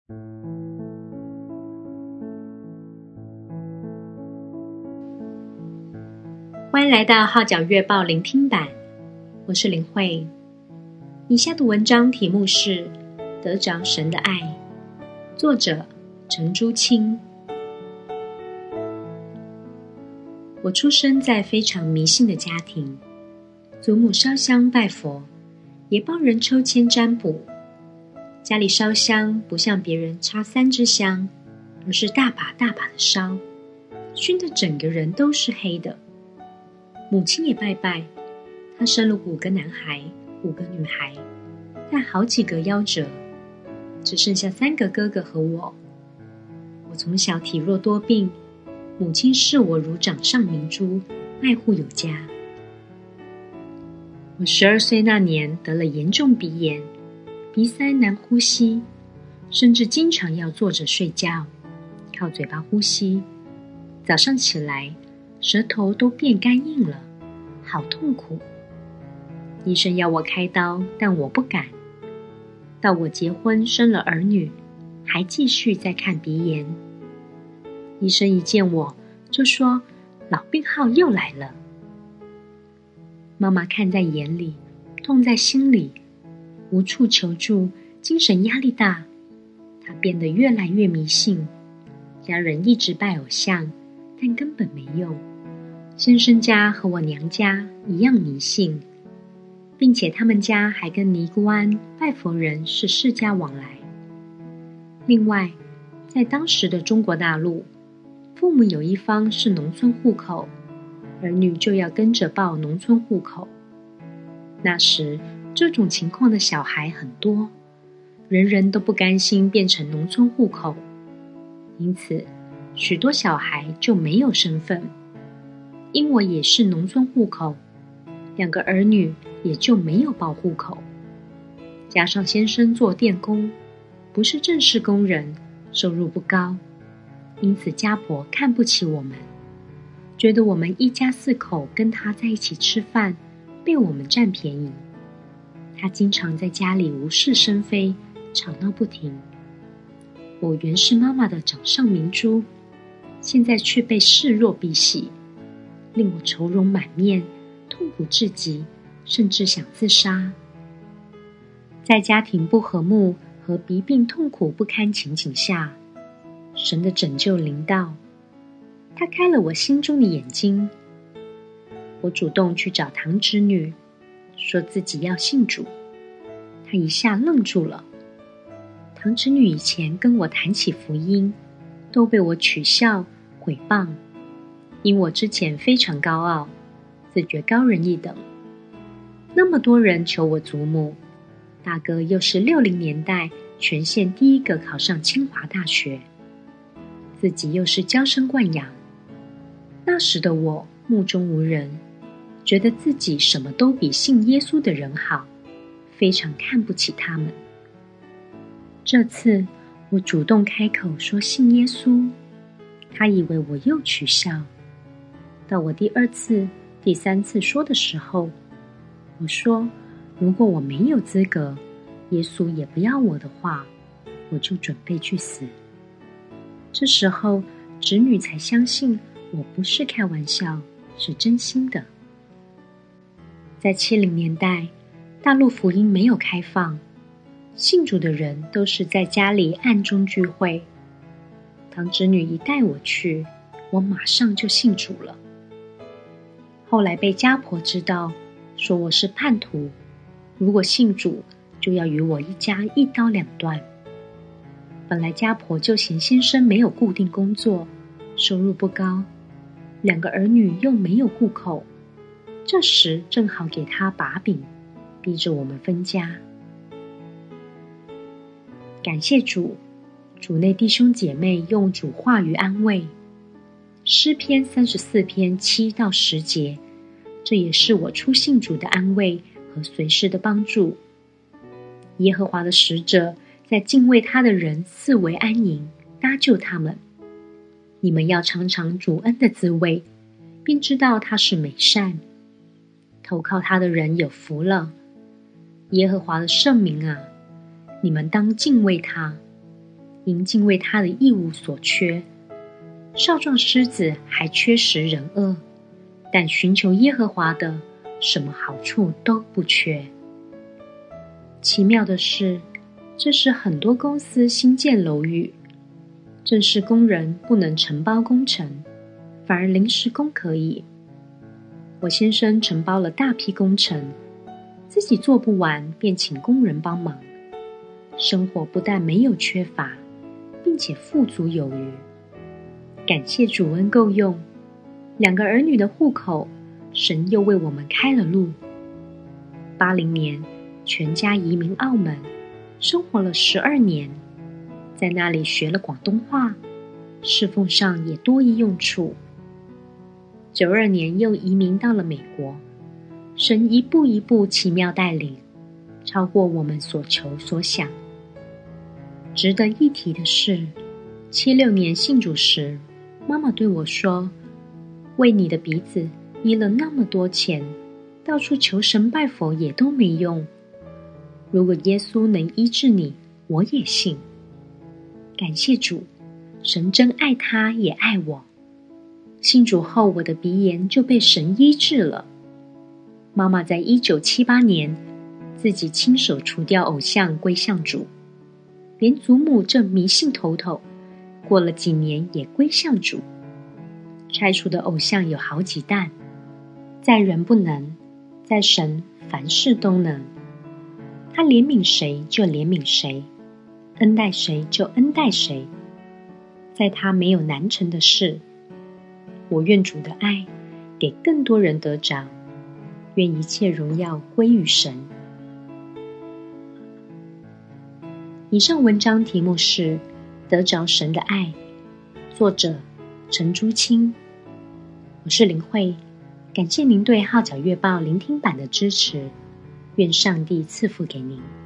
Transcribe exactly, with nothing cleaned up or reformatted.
欢迎来到号角月报聆听版，我是林慧。以下的文章题目是得着神的爱，作者陈珠清。我出生在非常迷信的家庭，祖母烧香拜佛，也帮人抽签占卜。家里烧香不像别人插三支香，而是大把大把的烧，熏得整个人都是黑的。母亲也拜拜，她生了五个男孩，五个女孩，但好几个夭折，只剩下三个哥哥和我。我从小体弱多病，母亲视我如掌上明珠，爱护有加。我十二岁那年得了严重鼻炎，鼻塞难呼吸，甚至经常要坐着睡觉，靠嘴巴呼吸。早上起来，舌头都变干硬了，好痛苦。医生要我开刀，但我不敢。到我结婚生了儿女，还继续在看鼻炎。医生一见我就说老病号又来了。妈妈看在眼里，痛在心里，无处求助，精神压力大。她变得越来越迷信，家人一直拜偶像，但根本没用。先生家和我娘家一样迷信，并且他们家还跟尼姑庵拜佛人是世家往来。另外，在当时的中国大陆，父母有一方是农村户口，儿女就要跟着报农村户口。那时这种情况的小孩很多，人人都不甘心变成农村户口，因此许多小孩就没有身份。因我也是农村户口，两个儿女也就没有报户口。加上先生做电工，不是正式工人，收入不高，因此家婆看不起我们，觉得我们一家四口跟他在一起吃饭，被我们占便宜。他经常在家里无事生非，吵闹不停。我原是妈妈的掌上明珠，现在却被视若敝屣，令我愁容满面，痛苦至极，甚至想自杀。在家庭不和睦和疾病痛苦不堪情景下，神的拯救临到，他开了我心中的眼睛。我主动去找堂侄女，说自己要信主。她一下愣住了。堂侄女以前跟我谈起福音，都被我取笑毁谤，因我之前非常高傲，自觉高人一等。那么多人求我祖母，大哥又是六零年代全县第一个考上清华大学，自己又是娇生惯养。那时的我目中无人，觉得自己什么都比信耶稣的人好，非常看不起他们。这次我主动开口说信耶稣，他以为我又取笑。到我第二次、第三次说的时候，我说如果我没有资格，耶稣也不要我的话，我就准备去死。这时候侄女才相信我不是开玩笑，是真心的。在七零年代，大陆福音没有开放，信主的人都是在家里暗中聚会。堂侄女一带我去，我马上就信主了。后来被家婆知道，说我是叛徒，如果信主，就要与我一家一刀两断。本来家婆就嫌先生没有固定工作，收入不高，两个儿女又没有户口，这时正好给他把柄，逼着我们分家。感谢主，主内弟兄姐妹用主话语安慰。诗篇三十四篇七到十节，这也是我初信主的安慰和随时的帮助。耶和华的使者在敬畏他的人四围安营，搭救他们。你们要尝尝主恩的滋味，并知道他是美善。投靠他的人有福了。耶和华的圣名啊，你们当敬畏他。 因敬畏他的一无所缺。少壮狮子还缺食人恶，但寻求耶和华的，什么好处都不缺。奇妙的是，这时很多公司新建楼宇，正式工人不能承包工程，反而临时工可以。我先生承包了大批工程，自己做不完便请工人帮忙，生活不但没有缺乏，并且富足有余。感谢主恩够用，两个儿女的户口，神又为我们开了路。八零年，全家移民澳门，生活了十二年，在那里学了广东话，侍奉上也多一用处。九二年又移民到了美国，神一步一步奇妙带领，超过我们所求所想。值得一提的是，七六年信主时，妈妈对我说，为你的鼻子医了那么多钱，到处求神拜佛也都没用，如果耶稣能医治你，我也信。感谢主，神真爱他也爱我。信主后，我的鼻炎就被神医治了。妈妈在一九七八年自己亲手除掉偶像归向主，连祖母这迷信头头过了几年也归向主。拆除的偶像有好几担，在人不能，在神凡事都能。他怜悯谁就怜悯谁，恩待谁就恩待谁，在他没有难成的事。我愿主的爱给更多人得着，愿一切荣耀归于神。以上文章题目是得着神的爱，作者陈珠清。我是林慧，感谢您对号角月报聆听版的支持，愿上帝赐福给您。